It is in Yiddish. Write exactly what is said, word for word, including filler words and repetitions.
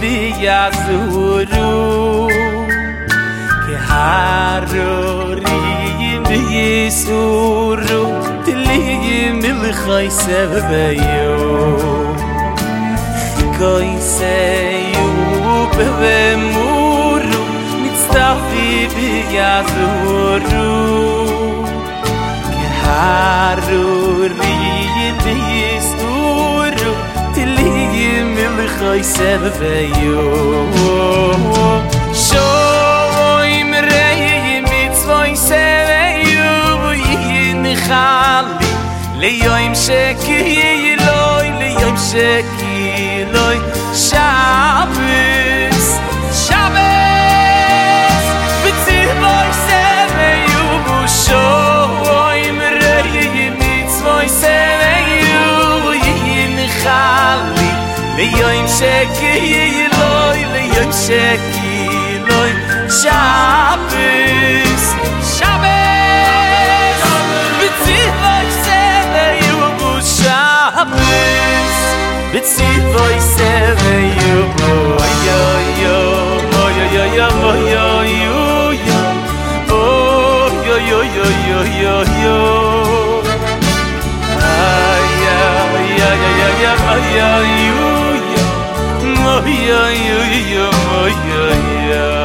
ויעזורו כהרורים וייסורו תליים מלכי סביום חיקוי סיוב ומורו מצטרפי ויעזורו כהרורים וייסורו תליים מלכי סביום שוים ראי מצווי סביום ינחלי ליום שকি לוי ליום שকি לוי שבס שבס בציווי סביום שוים ראי מצווי סביום ינחלי ליום שকি לוי ליום שকি לוי שבס שבס בציווי סביום שבס בציווי סביום yo yo yo yo yo yo yo oh yo yo yo yo yo yo ay ay ay ay ay ay yo yo yo yo yo yo yo